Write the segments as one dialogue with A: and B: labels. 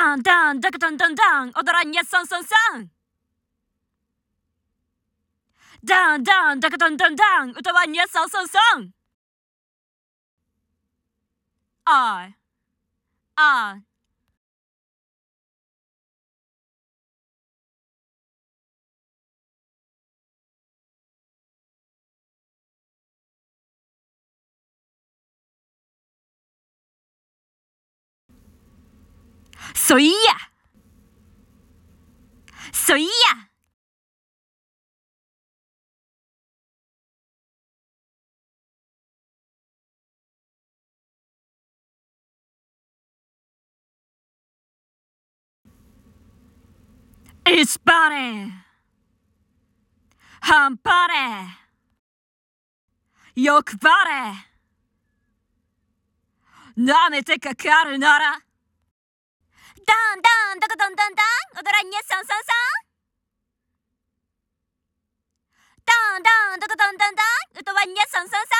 A: ダンダンダカダンダンダン踊らんやソンソンソン。ダンダンダカダンダンダン歌わんやソンソンソン。ああそいやそいやイスパネハンパネ欲張れ舐めてかかるならダンダンダカダンダンダン踊らんやソンソンソン。ダンダンダカダンダンダン歌わんやソンソンソン。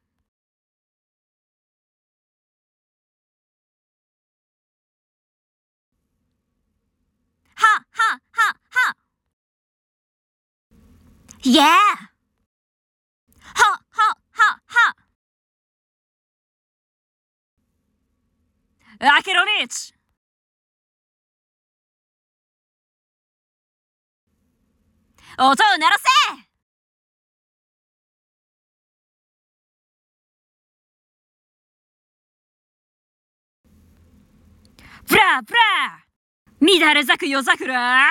A: ははははイエーははははアケロニッチ音を鳴らせ。ブラブラ乱れ咲く夜桜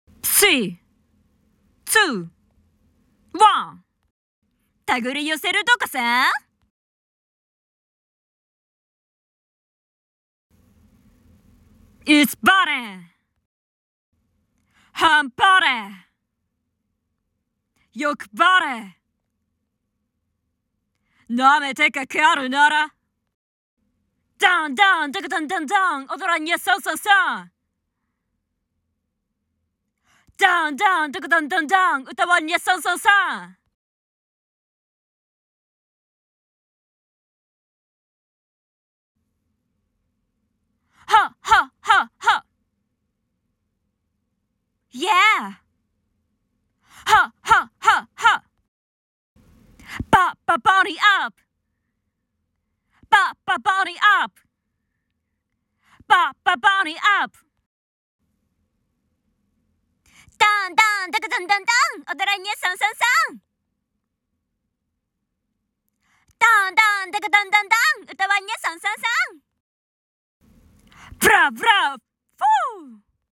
A: 3、2、1手繰り寄せるとかさ。It's burning 半端ね欲張れ舐めてかかるならダンダンダカダンダンダン踊らんやソンソンソン。ダンダンダカダンダンダン歌わんやソンソンソン。はははは Yeah ははははババボディアップババボディアップババボディアップダンダンダカダンダンダン踊らんやソンソンソン。ダンダンダカダンダンダン歌わんやソンソンソン。ブラブラ